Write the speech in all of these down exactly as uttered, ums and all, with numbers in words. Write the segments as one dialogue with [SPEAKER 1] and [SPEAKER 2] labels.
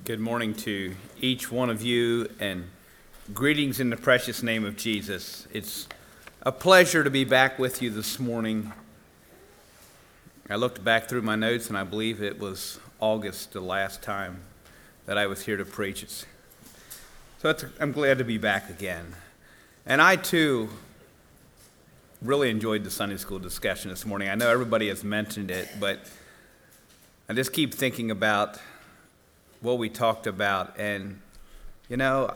[SPEAKER 1] Good morning to each one of you, and greetings in the precious name of Jesus. It's a pleasure to be back with you this morning. I looked back through my notes, and I believe it was August the last time that I was here to preach. It's, so it's, I'm glad to be back again. And I, too, really enjoyed the Sunday school discussion this morning. I know everybody has mentioned it, but I just keep thinking about what we talked about, and you know,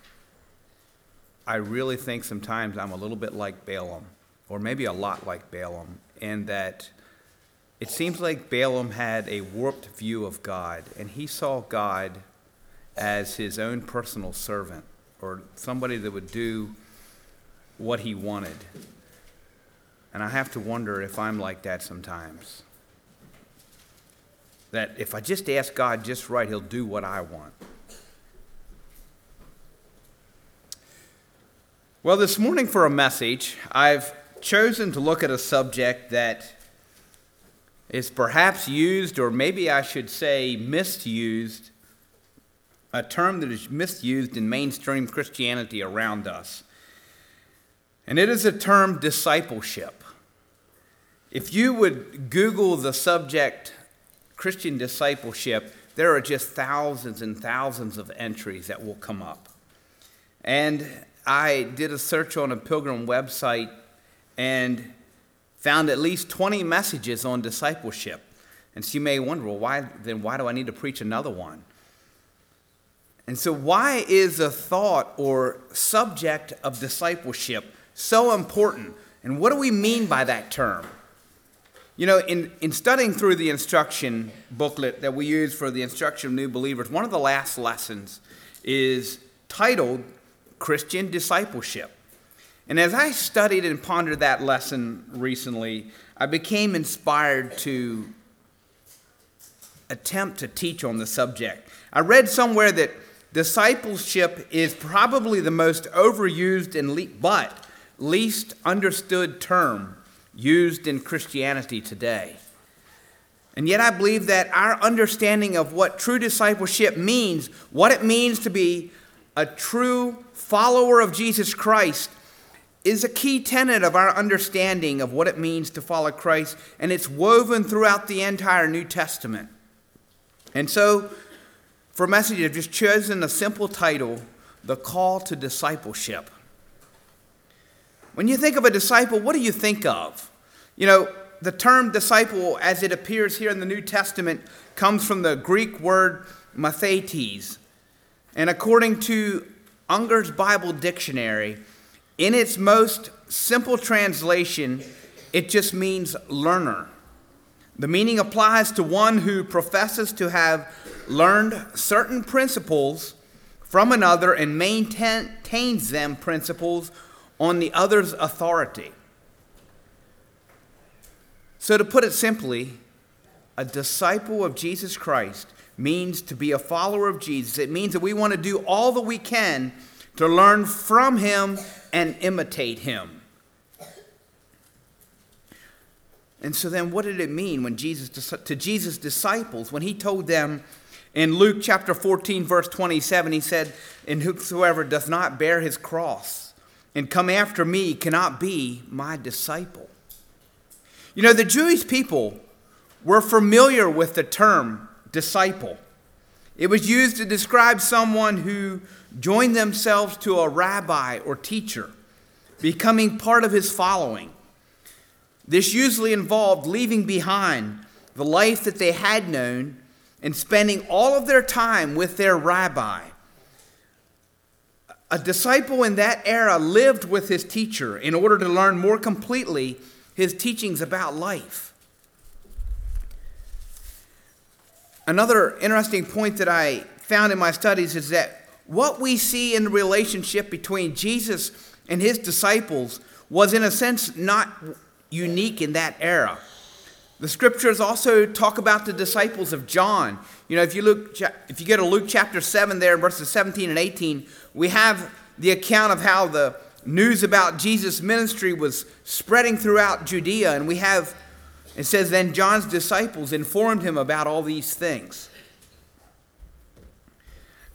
[SPEAKER 1] I really think sometimes I'm a little bit like Balaam, or maybe a lot like Balaam, in that it seems like Balaam had a warped view of God, and he saw God as his own personal servant, or somebody that would do what he wanted. And I have to wonder if I'm like that sometimes. That if I just ask God just right, he'll do what I want. Well, this morning for a message, I've chosen to look at a subject that is perhaps used, or maybe I should say misused, a term that is misused in mainstream Christianity around us. And it is a term discipleship. If you would Google the subject Christian discipleship, there are just thousands and thousands of entries that will come up. And I did a search on a Pilgrim website and found at least twenty messages on discipleship. And so you may wonder, well, why then why do I need to preach another one? And so why is the thought or subject of discipleship so important? And what do we mean by that term? You know, in, in studying through the instruction booklet that we use for the instruction of new believers, one of the last lessons is titled Christian Discipleship. And as I studied and pondered that lesson recently, I became inspired to attempt to teach on the subject. I read somewhere that discipleship is probably the most overused and le- but least understood term used in Christianity today. And yet I believe that our understanding of what true discipleship means, what it means to be a true follower of Jesus Christ, is a key tenet of our understanding of what it means to follow Christ, and it's woven throughout the entire New Testament. And so, for a message, I've just chosen a simple title, The Call to Discipleship. When you think of a disciple, what do you think of? You know, the term disciple, as it appears here in the New Testament, comes from the Greek word mathetes. And according to Unger's Bible Dictionary, in its most simple translation, it just means learner. The meaning applies to one who professes to have learned certain principles from another and maintains them principles on the other's authority. So to put it simply, a disciple of Jesus Christ means to be a follower of Jesus. It means that we want to do all that we can to learn from him and imitate him. And so then what did it mean when Jesus to Jesus' disciples, when he told them in Luke chapter fourteen, verse twenty-seven, he said, "And whosoever doth not bear his cross and come after me cannot be my disciple." You know, the Jewish people were familiar with the term disciple. It was used to describe someone who joined themselves to a rabbi or teacher, becoming part of his following. This usually involved leaving behind the life that they had known and spending all of their time with their rabbi. A disciple in that era lived with his teacher in order to learn more completely his teachings about life. Another interesting point that I found in my studies is that what we see in the relationship between Jesus and his disciples was in a sense not unique in that era. The scriptures also talk about the disciples of John. You know, if you look, if you go to Luke chapter seven there, verses seventeen and eighteen, we have the account of how the news about Jesus' ministry was spreading throughout Judea, and we have, it says, then John's disciples informed him about all these things.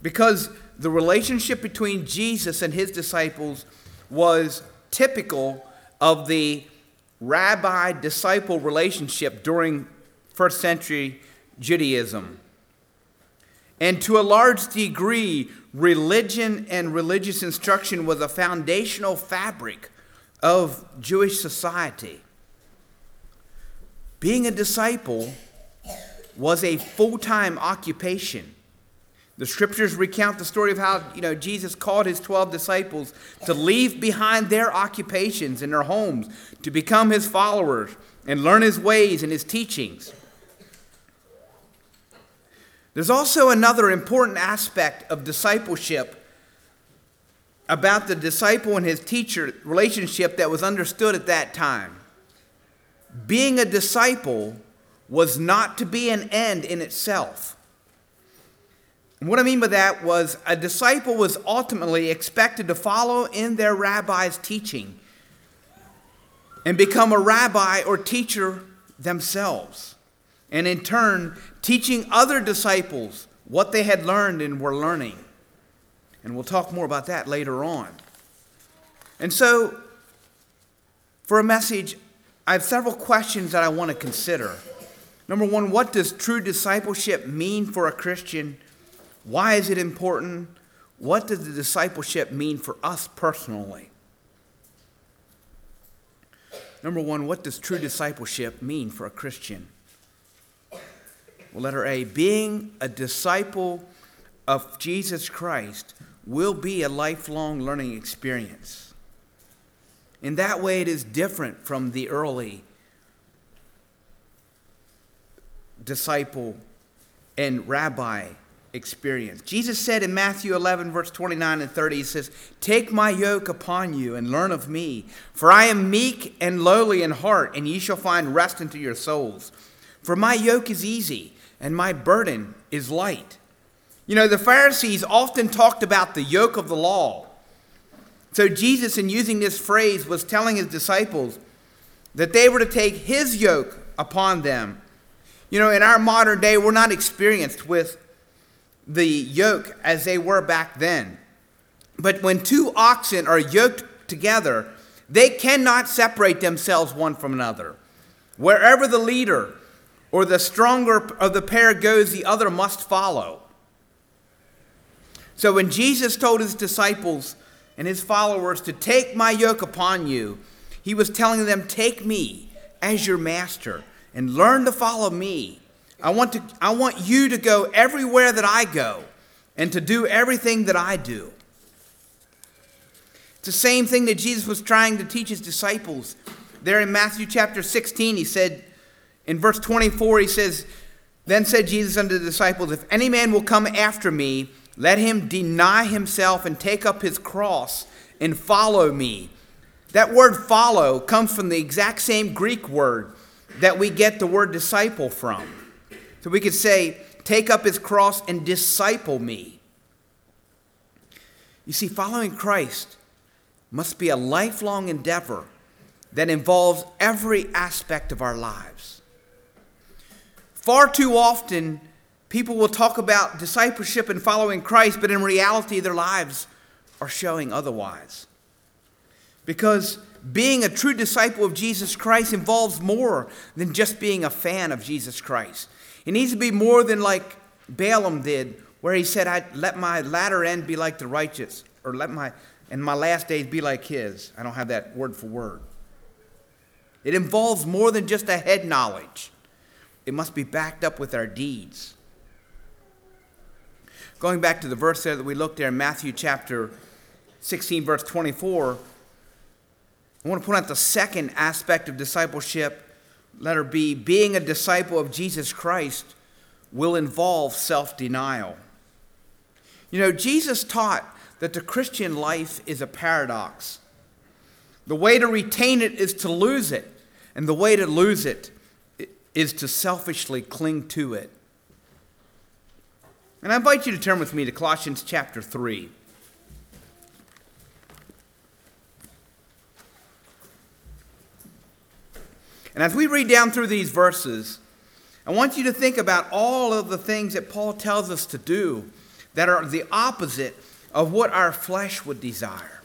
[SPEAKER 1] because the relationship between Jesus and his disciples was typical of the rabbi-disciple relationship during first century Judaism. And to a large degree, religion and religious instruction was a foundational fabric of Jewish society. Being a disciple was a full-time occupation. The scriptures recount the story of how, you know, Jesus called his twelve disciples to leave behind their occupations and their homes to become his followers and learn his ways and his teachings. There's also another important aspect of discipleship about the disciple and his teacher relationship that was understood at that time. Being a disciple was not to be an end in itself. And what I mean by that was a disciple was ultimately expected to follow in their rabbi's teaching and become a rabbi or teacher themselves, and in turn teaching other disciples what they had learned and were learning. And we'll talk more about that later on. And so, for a message, I have several questions that I want to consider. Number one, what does true discipleship mean for a Christian? Why is it important? What does the discipleship mean for us personally? Number one, what does true discipleship mean for a Christian? Well, letter A, being a disciple of Jesus Christ will be a lifelong learning experience. In that way, it is different from the early disciple and rabbi experience. Jesus said in Matthew eleven, verse twenty-nine and thirty, he says, "Take my yoke upon you and learn of me, for I am meek and lowly in heart, and ye shall find rest unto your souls. For my yoke is easy, and my burden is light." You know, the Pharisees often talked about the yoke of the law. So Jesus, in using this phrase, was telling his disciples that they were to take his yoke upon them. You know, in our modern day, we're not experienced with the yoke as they were back then. But when two oxen are yoked together, they cannot separate themselves one from another. Wherever the leader or the stronger of the pair goes, the other must follow. So when Jesus told his disciples and his followers to take my yoke upon you, he was telling them, take me as your master and learn to follow me. I want to, I want you to go everywhere that I go and to do everything that I do. It's the same thing that Jesus was trying to teach his disciples. There in Matthew chapter sixteen, he said, in verse twenty-four, he says, "Then said Jesus unto the disciples, if any man will come after me, let him deny himself and take up his cross and follow me." That word follow comes from the exact same Greek word that we get the word disciple from. So we could say, take up his cross and disciple me. You see, following Christ must be a lifelong endeavor that involves every aspect of our lives. Far too often, people will talk about discipleship and following Christ, but in reality, their lives are showing otherwise. Because being a true disciple of Jesus Christ involves more than just being a fan of Jesus Christ. It needs to be more than like Balaam did, where he said, "I let my latter end be like the righteous," or let my and my last days be like his. I don't have that word for word. It involves more than just a head knowledge. It must be backed up with our deeds. Going back to the verse there that we looked at in Matthew chapter sixteen, verse twenty-four, I want to point out the second aspect of discipleship. Letter B, being a disciple of Jesus Christ will involve self-denial. You know, Jesus taught that the Christian life is a paradox. The way to retain it is to lose it, and the way to lose it is to selfishly cling to it. And I invite you to turn with me to Colossians chapter three. And as we read down through these verses, I want you to think about all of the things that Paul tells us to do that are the opposite of what our flesh would desire.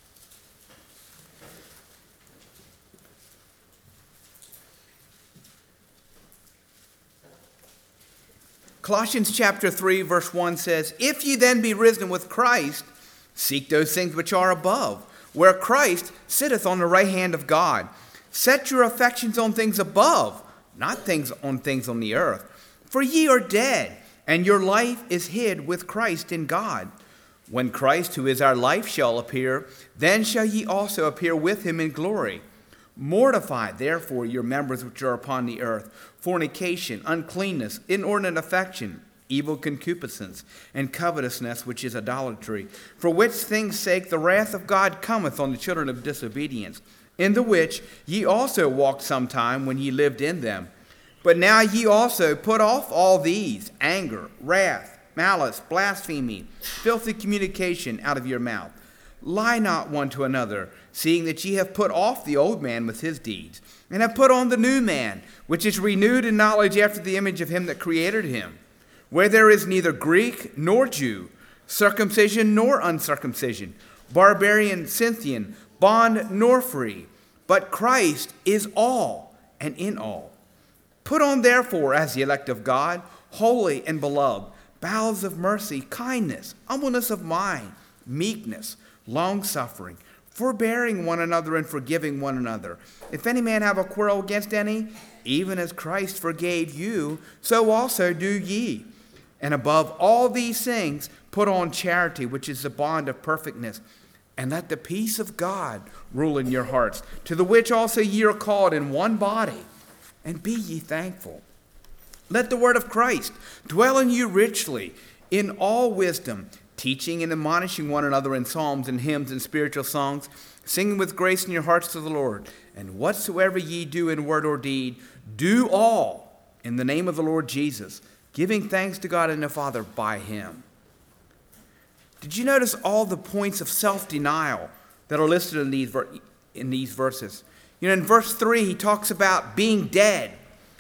[SPEAKER 1] Colossians chapter three, verse one says, "If ye then be risen with Christ, seek those things which are above, where Christ sitteth on the right hand of God. Set your affections on things above, not things on things on the earth. For ye are dead, and your life is hid with Christ in God. When Christ, who is our life, shall appear, then shall ye also appear with him in glory. Mortify, therefore, your members which are upon the earth, fornication, uncleanness, inordinate affection, evil concupiscence, and covetousness, which is idolatry. For which things' sake the wrath of God cometh on the children of disobedience, in the which ye also walked sometime when ye lived in them. But now ye also put off all these, anger, wrath, malice, blasphemy, filthy communication out of your mouth. Lie not one to another, seeing that ye have put off the old man with his deeds, and have put on the new man, which is renewed in knowledge after the image of him that created him, where there is neither Greek nor Jew, circumcision nor uncircumcision, barbarian, Scythian, bond nor free, but Christ is all and in all. Put on therefore, as the elect of God, holy and beloved, bowels of mercy, kindness, humbleness of mind, meekness, long-suffering, forbearing one another and forgiving one another. If any man have a quarrel against any, even as Christ forgave you, so also do ye. And above all these things, put on charity, which is the bond of perfectness. And let the peace of God rule in your hearts, to the which also ye are called in one body. And be ye thankful. Let the word of Christ dwell in you richly, in all wisdom, teaching and admonishing one another in psalms and hymns and spiritual songs, singing with grace in your hearts to the Lord. And whatsoever ye do in word or deed, do all in the name of the Lord Jesus, giving thanks to God and the Father by him." Did you notice all the points of self-denial that are listed in these, in these verses? You know, in verse three, he talks about being dead.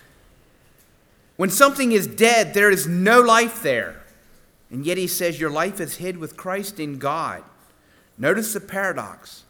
[SPEAKER 1] When something is dead, there is no life there. And yet he says your life is hid with Christ in God. Notice the paradox.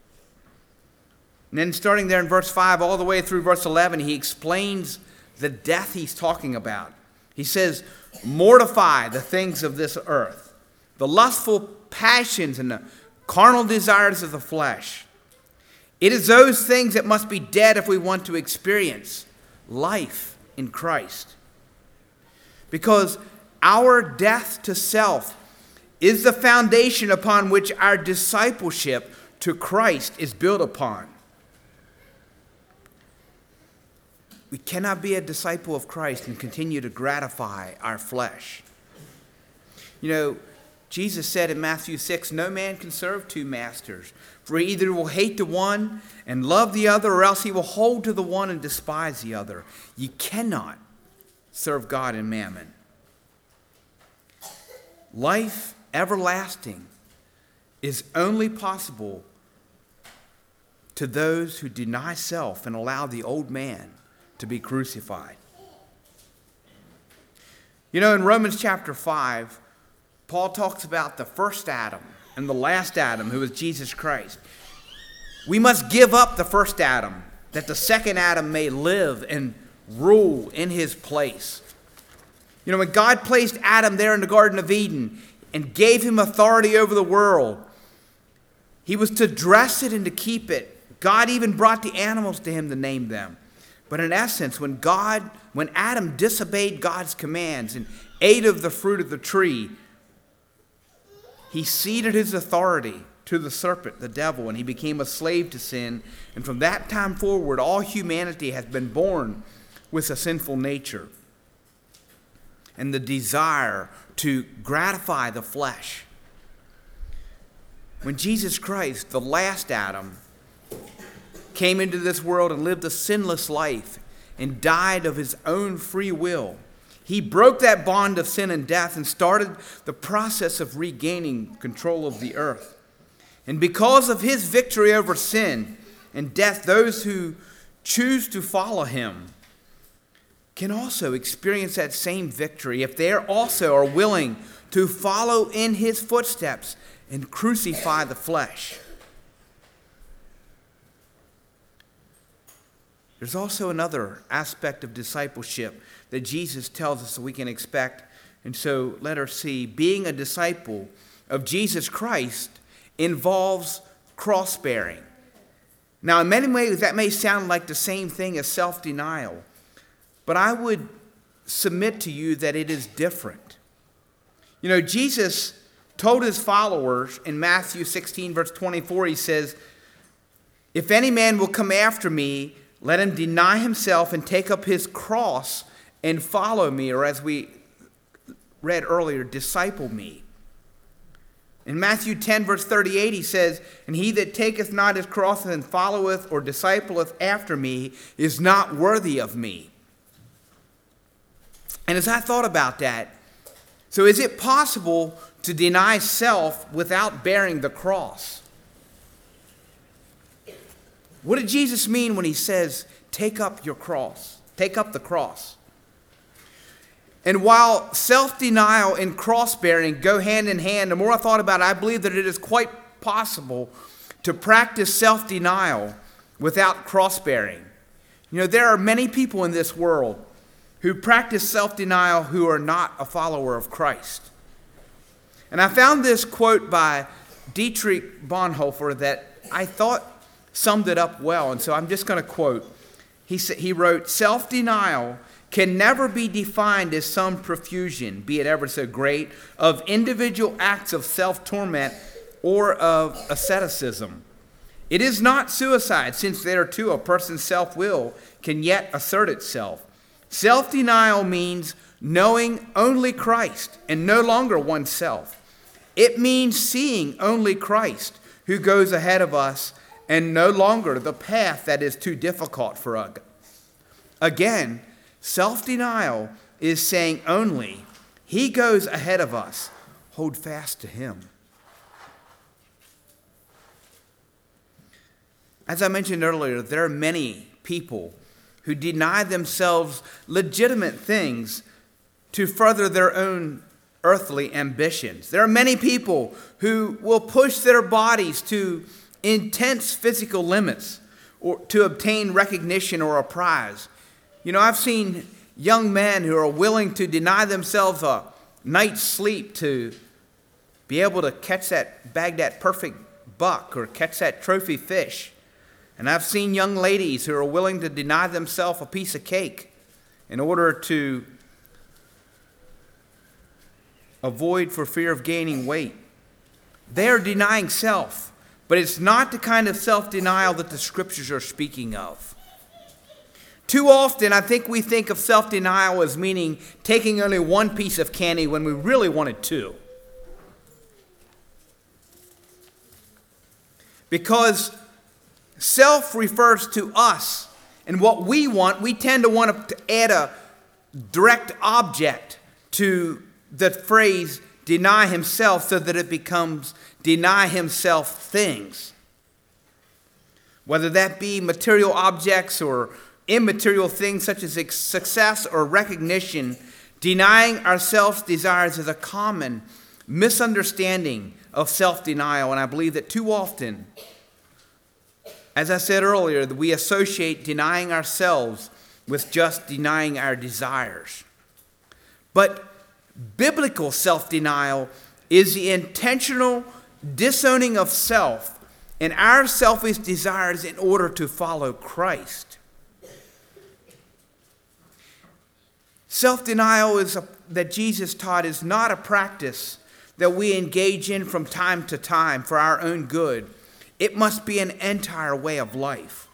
[SPEAKER 1] And then starting there in verse five all the way through verse eleven, he explains the death he's talking about. He says, mortify the things of this earth, the lustful passions and the carnal desires of the flesh. It is those things that must be dead if we want to experience life in Christ. Because our death to self is the foundation upon which our discipleship to Christ is built upon. We cannot be a disciple of Christ and continue to gratify our flesh. You know, Jesus said in Matthew six, no man can serve two masters, for he either will hate the one and love the other, or else he will hold to the one and despise the other. You cannot serve God and mammon. Life everlasting is only possible to those who deny self and allow the old man to be crucified. You know, in Romans chapter five, Paul talks about the first Adam and the last Adam, who is Jesus Christ. We must give up the first Adam, that the second Adam may live and rule in his place. You know, when God placed Adam there in the Garden of Eden and gave him authority over the world, he was to dress it and to keep it. God even brought the animals to him to name them. But in essence, when God, when Adam disobeyed God's commands and ate of the fruit of the tree, he ceded his authority to the serpent, the devil, and he became a slave to sin. And from that time forward, all humanity has been born with a sinful nature and the desire to gratify the flesh. When Jesus Christ, the last Adam, came into this world and lived a sinless life and died of his own free will, he broke that bond of sin and death and started the process of regaining control of the earth. And because of his victory over sin and death, those who choose to follow him can also experience that same victory if they also are willing to follow in his footsteps and crucify the flesh. There's also another aspect of discipleship that Jesus tells us that we can expect. And so let us see, being a disciple of Jesus Christ involves cross-bearing. Now, in many ways, that may sound like the same thing as self-denial, but I would submit to you that it is different. You know, Jesus told his followers in Matthew sixteen, verse twenty-four, he says, "If any man will come after me, let him deny himself and take up his cross and follow me," or as we read earlier, disciple me. In Matthew ten, verse thirty-eight, he says, "And he that taketh not his cross and followeth or discipleth after me is not worthy of me." And as I thought about that, so is it possible to deny self without bearing the cross? What did Jesus mean when he says, take up your cross, take up the cross? And while self-denial and cross-bearing go hand in hand, the more I thought about it, I believe that it is quite possible to practice self-denial without cross-bearing. You know, there are many people in this world who practice self-denial who are not a follower of Christ. And I found this quote by Dietrich Bonhoeffer that I thought summed it up well, and so I'm just going to quote. He said, he wrote, "Self-denial can never be defined as some profusion, be it ever so great, of individual acts of self-torment or of asceticism. It is not suicide, since there too a person's self-will can yet assert itself. Self-denial means knowing only Christ and no longer oneself. It means seeing only Christ, who goes ahead of us, and no longer the path that is too difficult for us. Again, self-denial is saying only, he goes ahead of us. Hold fast to him." As I mentioned earlier, there are many people who deny themselves legitimate things to further their own earthly ambitions. There are many people who will push their bodies to intense physical limits or to obtain recognition or a prize. You know, I've seen young men who are willing to deny themselves a night's sleep to be able to catch that, bag that perfect buck or catch that trophy fish. And I've seen young ladies who are willing to deny themselves a piece of cake in order to avoid for fear of gaining weight. They are denying self, but it's not the kind of self-denial that the scriptures are speaking of. Too often, I think we think of self-denial as meaning taking only one piece of candy when we really wanted two. Because self refers to us, and what we want, we tend to want to add a direct object to the phrase deny himself so that it becomes deny himself things. Whether that be material objects or immaterial things such as success or recognition, denying ourselves desires is a common misunderstanding of self-denial, and I believe that too often, as I said earlier, that we associate denying ourselves with just denying our desires. But biblical self-denial is the intentional disowning of self and our selfish desires in order to follow Christ. Self-denial is a, that Jesus taught is not a practice that we engage in from time to time for our own good. It must be an entire way of life.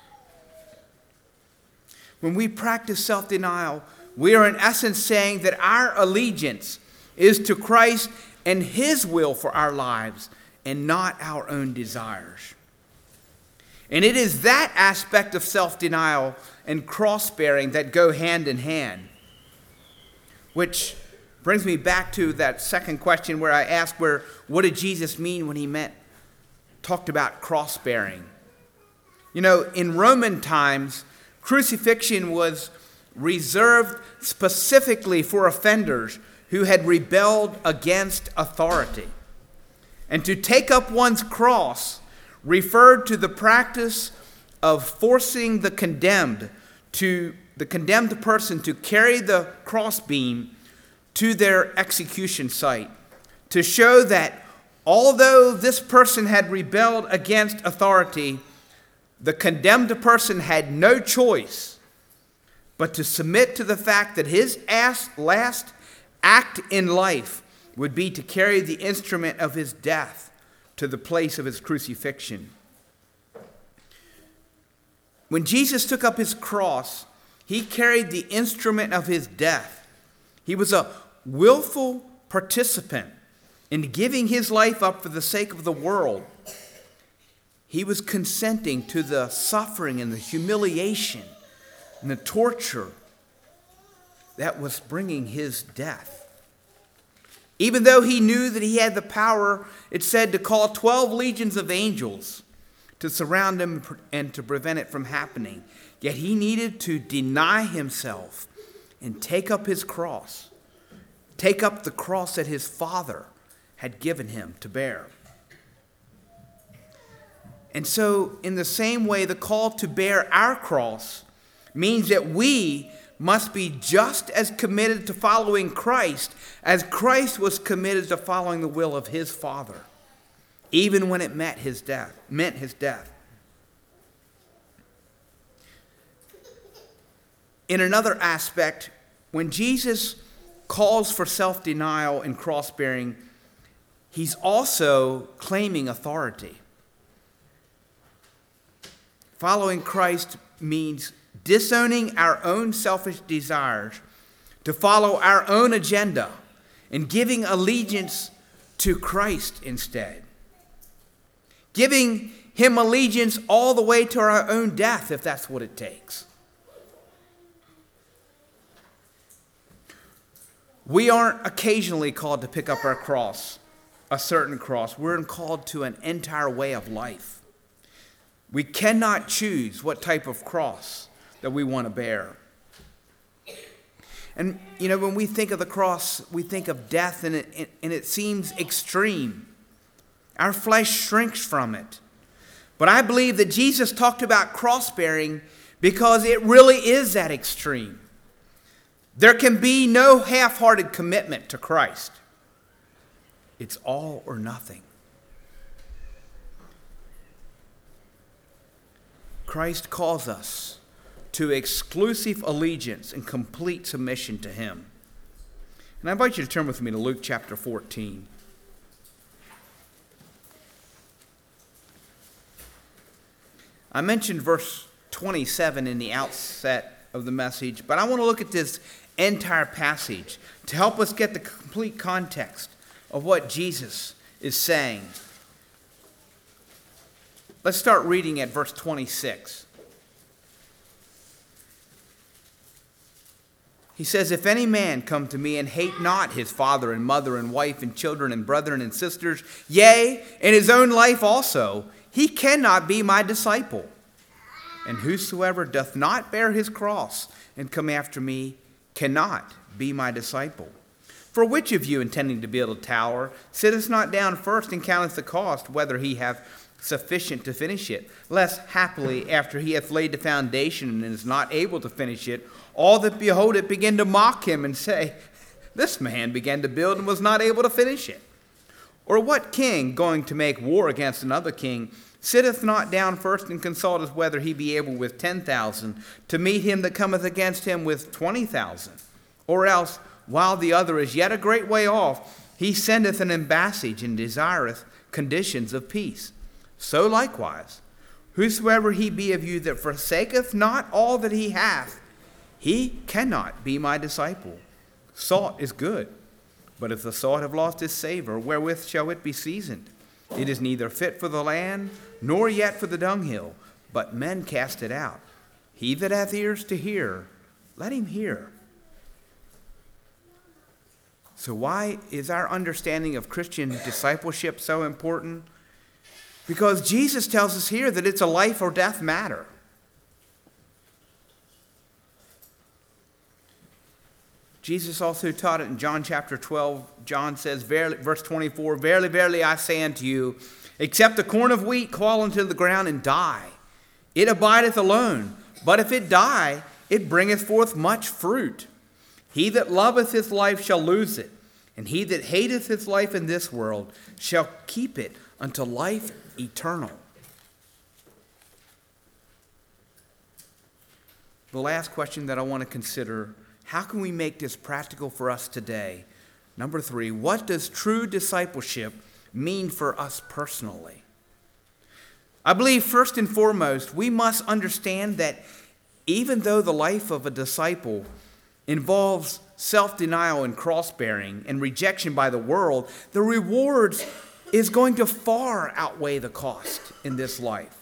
[SPEAKER 1] When we practice self-denial, we are in essence saying that our allegiance is to Christ and his will for our lives and not our own desires. And it is that aspect of self-denial and cross-bearing that go hand in hand. Which brings me back to that second question where I asked where, what did Jesus mean when he meant, talked about cross-bearing? You know, in Roman times, crucifixion was reserved specifically for offenders who had rebelled against authority. And to take up one's cross referred to the practice of forcing the condemned to the condemned person to carry the crossbeam to their execution site, to show that although this person had rebelled against authority, the condemned person had no choice but to submit to the fact that his last act in life would be to carry the instrument of his death to the place of his crucifixion. When Jesus took up his cross, he carried the instrument of his death. He was a willful participant in giving his life up for the sake of the world. He was consenting to the suffering and the humiliation and the torture that was bringing his death. Even though he knew that he had the power, it said, to call twelve legions of angels to surround him and to prevent it from happening, yet he needed to deny himself and take up his cross, take up the cross that his Father had given him to bear. And so, in the same way, the call to bear our cross means that we must be just as committed to following Christ as Christ was committed to following the will of his Father, even when it meant his death, meant his death. In another aspect, when Jesus calls for self-denial and cross-bearing, he's also claiming authority. Following Christ means disowning our own selfish desires to follow our own agenda and giving allegiance to Christ instead. Giving him allegiance all the way to our own death, if that's what it takes. We aren't occasionally called to pick up our cross, a certain cross. We're called to an entire way of life. We cannot choose what type of cross that we want to bear. And, you know, when we think of the cross, we think of death, and it, and it seems extreme. Our flesh shrinks from it. But I believe that Jesus talked about cross-bearing because it really is that extreme. There can be no half-hearted commitment to Christ. It's all or nothing. Christ calls us to exclusive allegiance and complete submission to him. And I invite you to turn with me to Luke chapter fourteen. I mentioned verse twenty-seven in the outset of the message, but I want to look at this entire passage to help us get the complete context of what Jesus is saying. Let's start reading at verse twenty-six. He says, "If any man come to me and hate not his father and mother and wife and children and brethren and sisters, yea, and his own life also, he cannot be my disciple. And whosoever doth not bear his cross and come after me cannot be my disciple. For which of you, intending to build a tower, sitteth not down first and counteth the cost, whether he have sufficient to finish it, lest haply after he hath laid the foundation and is not able to finish it, all that behold it begin to mock him and say, This man began to build and was not able to finish it. Or what king, going to make war against another king, sitteth not down first and consulteth whether he be able with ten thousand to meet him that cometh against him with twenty thousand? Or else, while the other is yet a great way off, he sendeth an embassage and desireth conditions of peace. So likewise, whosoever he be of you that forsaketh not all that he hath, he cannot be my disciple. Salt is good, but if the salt have lost its savor, wherewith shall it be seasoned? It is neither fit for the land, nor yet for the dunghill, but men cast it out. He that hath ears to hear, let him hear." So why is our understanding of Christian discipleship so important? Because Jesus tells us here that it's a life or death matter. Jesus also taught it in John chapter twelve. John says, verily, verse twenty-four, Verily, verily, I say unto you, except a corn of wheat fall into the ground and die, it abideth alone. But if it die, it bringeth forth much fruit. He that loveth his life shall lose it, and he that hateth his life in this world shall keep it unto life eternal. The last question that I want to consider, how can we make this practical for us today? Number three, what does true discipleship mean for us personally? I believe first and foremost, we must understand that even though the life of a disciple involves self-denial and cross-bearing and rejection by the world, the rewards is going to far outweigh the cost in this life.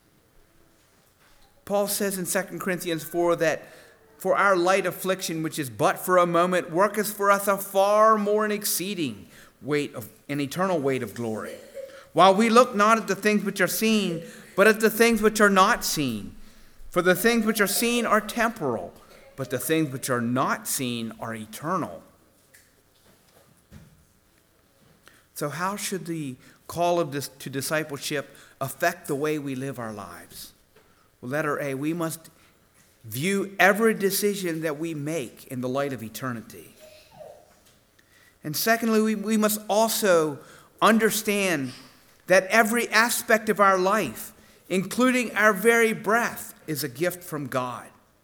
[SPEAKER 1] Paul says in Second Corinthians four that for our light affliction, which is but for a moment, worketh for us a far more and exceeding weight of an eternal weight of glory. While we look not at the things which are seen, but at the things which are not seen. For the things which are seen are temporal, but the things which are not seen are eternal. So how should the call of this to discipleship affect the way we live our lives? Well, letter A, we must view every decision that we make in the light of eternity. And secondly, we, we must also understand that every aspect of our life, including our very breath, is a gift from God.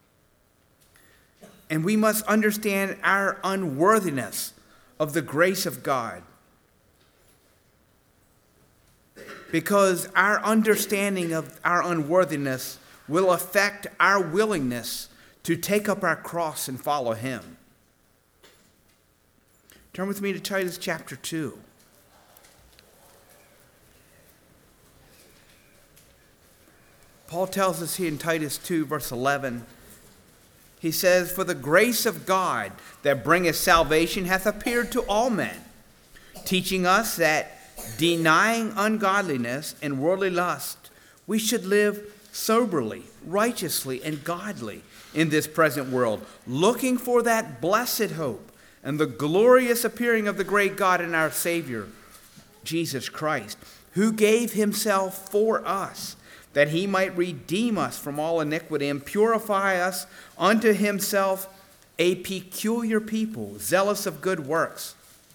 [SPEAKER 1] And we must understand our unworthiness of the grace of God. Because our understanding of our unworthiness will affect our willingness to take up our cross and follow him. Turn with me to Titus chapter two. Paul tells us here in Titus two, verse eleven, he says, For the grace of God that bringeth salvation hath appeared to all men, teaching us that, denying ungodliness and worldly lust, we should live soberly, righteously, and godly in this present world, looking for that blessed hope and the glorious appearing of the great God and our Savior, Jesus Christ, who gave himself for us, that he might redeem us from all iniquity and purify us unto himself a peculiar people, zealous of good works.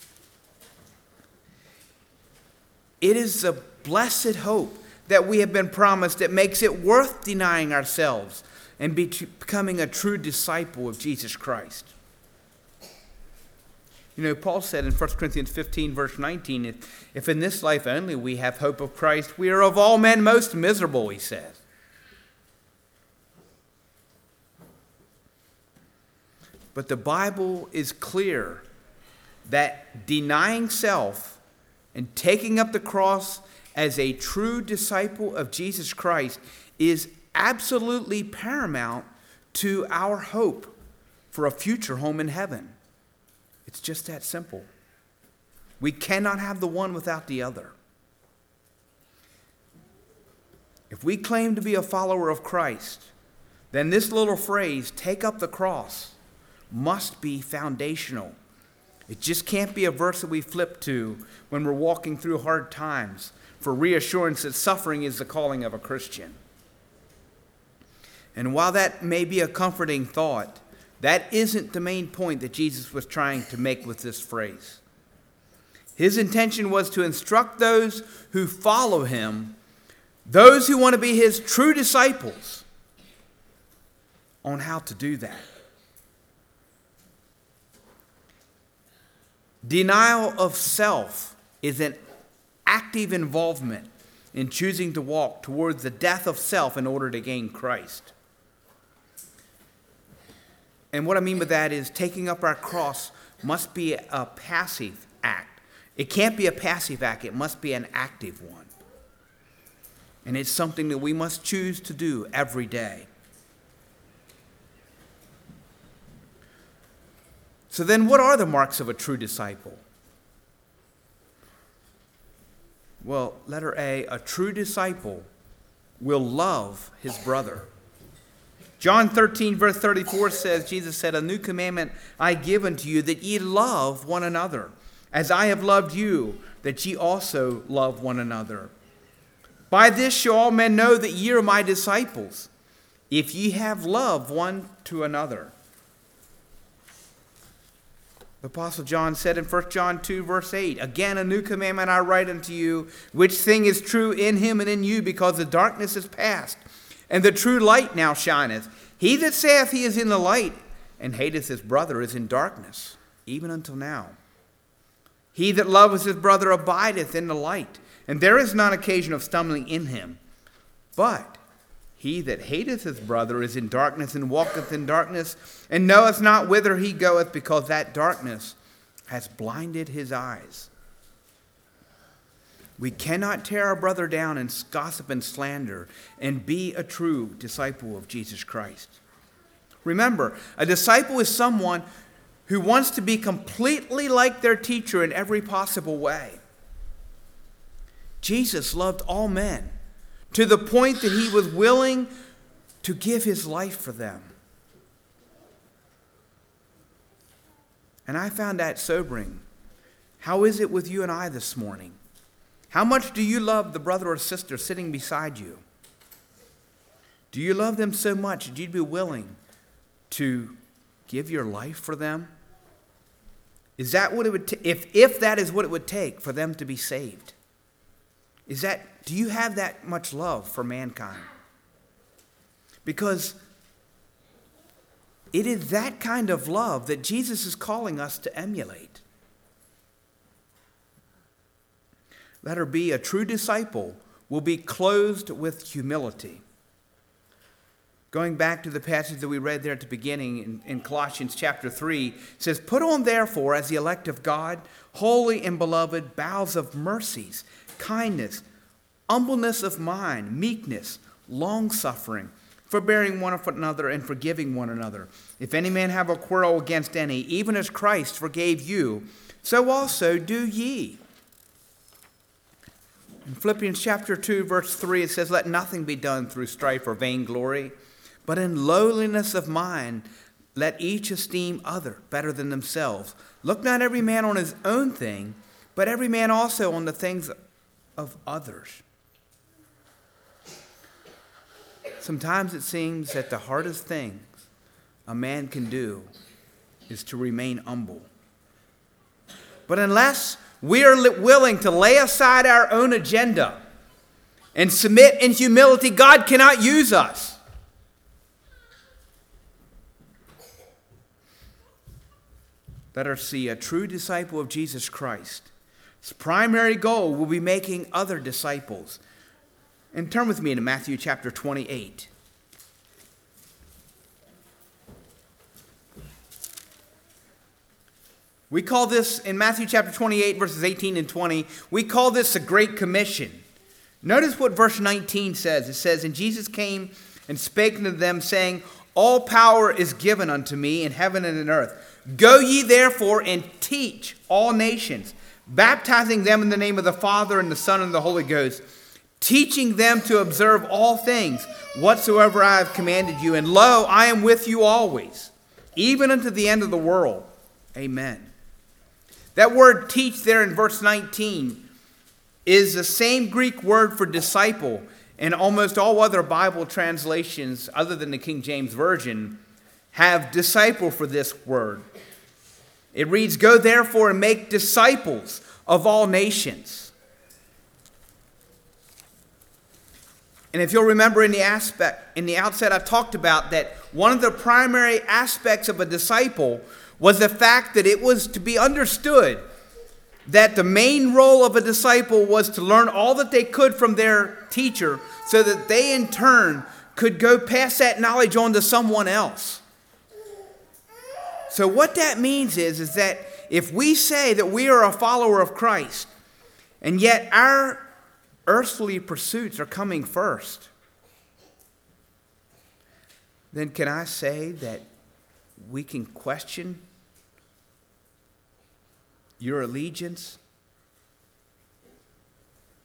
[SPEAKER 1] It is a blessed hope that we have been promised that makes it worth denying ourselves and be becoming a true disciple of Jesus Christ. You know, Paul said in First Corinthians fifteen, verse nineteen, if, if in this life only we have hope of Christ, we are of all men most miserable, he says. But the Bible is clear that denying self and taking up the cross as a true disciple of Jesus Christ is absolutely paramount to our hope for a future home in heaven. It's just that simple. We cannot have the one without the other. If we claim to be a follower of Christ, then this little phrase, take up the cross, must be foundational. It just can't be a verse that we flip to when we're walking through hard times for reassurance that suffering is the calling of a Christian. And while that may be a comforting thought, that isn't the main point that Jesus was trying to make with this phrase. His intention was to instruct those who follow him, those who want to be his true disciples, on how to do that. Denial of self is an active involvement in choosing to walk towards the death of self in order to gain Christ. And what I mean by that is taking up our cross must be a passive act. It can't be a passive act. It must be an active one. And it's something that we must choose to do every day. So then what are the marks of a true disciple? Well, letter A, a true disciple will love his brother. John thirteen, verse thirty-four says, Jesus said, "A new commandment I give unto you, that ye love one another, as I have loved you, that ye also love one another. By this shall all men know that ye are my disciples, if ye have love one to another." The Apostle John said in First John two, verse eight, "Again, a new commandment I write unto you, which thing is true in him and in you, because the darkness is past, and the true light now shineth. He that saith he is in the light, and hateth his brother, is in darkness, even until now. He that loveth his brother abideth in the light, and there is none occasion of stumbling in him. But he that hateth his brother is in darkness, and walketh in darkness, and knoweth not whither he goeth, because that darkness has blinded his eyes." We cannot tear our brother down and gossip and slander and be a true disciple of Jesus Christ. Remember, a disciple is someone who wants to be completely like their teacher in every possible way. Jesus loved all men to the point that he was willing to give his life for them. And I found that sobering. How is it with you and I this morning? How much do you love the brother or sister sitting beside you? Do you love them so much that you'd be willing to give your life for them? Is that what it would ta- if if that is what it would take for them to be saved? Is that do you have that much love for mankind? Because it is that kind of love that Jesus is calling us to emulate. Letter B, a true disciple will be clothed with humility. Going back to the passage that we read there at the beginning in, in Colossians chapter three, it says, "Put on therefore as the elect of God, holy and beloved, bowels of mercies, kindness, humbleness of mind, meekness, long-suffering, forbearing one another and forgiving one another. If any man have a quarrel against any, even as Christ forgave you, so also do ye." In Philippians chapter two, verse three, it says, "Let nothing be done through strife or vainglory, but in lowliness of mind, let each esteem other better than themselves. Look not every man on his own thing, but every man also on the things of others." Sometimes it seems that the hardest things a man can do is to remain humble. But unless we are willing to lay aside our own agenda and submit in humility, God cannot use us. Let us see, a true disciple of Jesus Christ, his primary goal will be making other disciples. And turn with me to Matthew chapter twenty-eight. We call this, in Matthew chapter twenty-eight, verses eighteen and twenty, we call this the Great Commission. Notice what verse nineteen says. It says, "And Jesus came and spake unto them, saying, All power is given unto me in heaven and in earth. Go ye therefore and teach all nations, baptizing them in the name of the Father and the Son and the Holy Ghost, teaching them to observe all things whatsoever I have commanded you. And lo, I am with you always, even unto the end of the world. Amen." That word teach there in verse nineteen is the same Greek word for disciple, and almost all other Bible translations, other than the King James Version, have disciple for this word. It reads, "Go therefore and make disciples of all nations." And if you'll remember in the aspect, in the outset, I talked about that one of the primary aspects of a disciple was the fact that it was to be understood that the main role of a disciple was to learn all that they could from their teacher so that they in turn could go pass that knowledge on to someone else. So what that means is, is that if we say that we are a follower of Christ, and yet our earthly pursuits are coming first, then can I say that we can question your allegiance?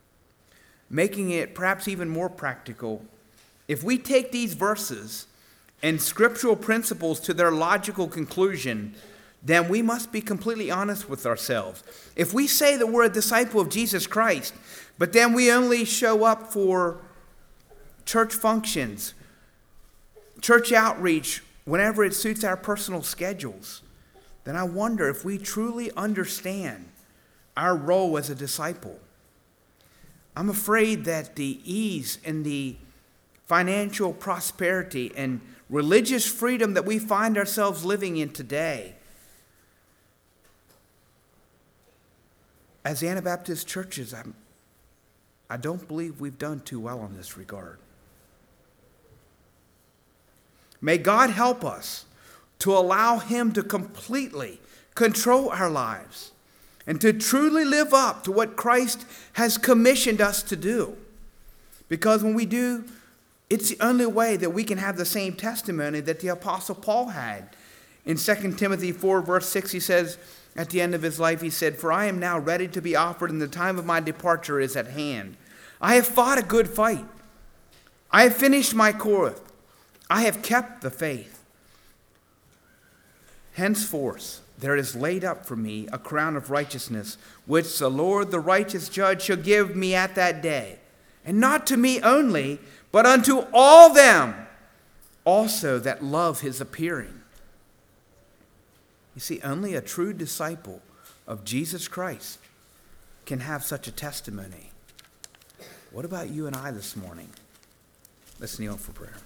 [SPEAKER 1] Making it perhaps even more practical, if we take these verses and scriptural principles to their logical conclusion, then we must be completely honest with ourselves. If we say that we're a disciple of Jesus Christ, but then we only show up for church functions, church outreach, whenever it suits our personal schedules, then I wonder if we truly understand our role as a disciple. I'm afraid that the ease and the financial prosperity and religious freedom that we find ourselves living in today, as Anabaptist churches, I'm, I don't believe we've done too well in this regard. May God help us to allow Him to completely control our lives and to truly live up to what Christ has commissioned us to do. Because when we do, it's the only way that we can have the same testimony that the Apostle Paul had. In Second Timothy four, verse six, he says, at the end of his life, he said, "For I am now ready to be offered, and the time of my departure is at hand. I have fought a good fight. I have finished my course. I have kept the faith. Henceforth, there is laid up for me a crown of righteousness, which the Lord, the righteous judge, shall give me at that day. And not to me only, but unto all them also that love his appearing." You see, only a true disciple of Jesus Christ can have such a testimony. What about you and I this morning? Let's kneel for prayer.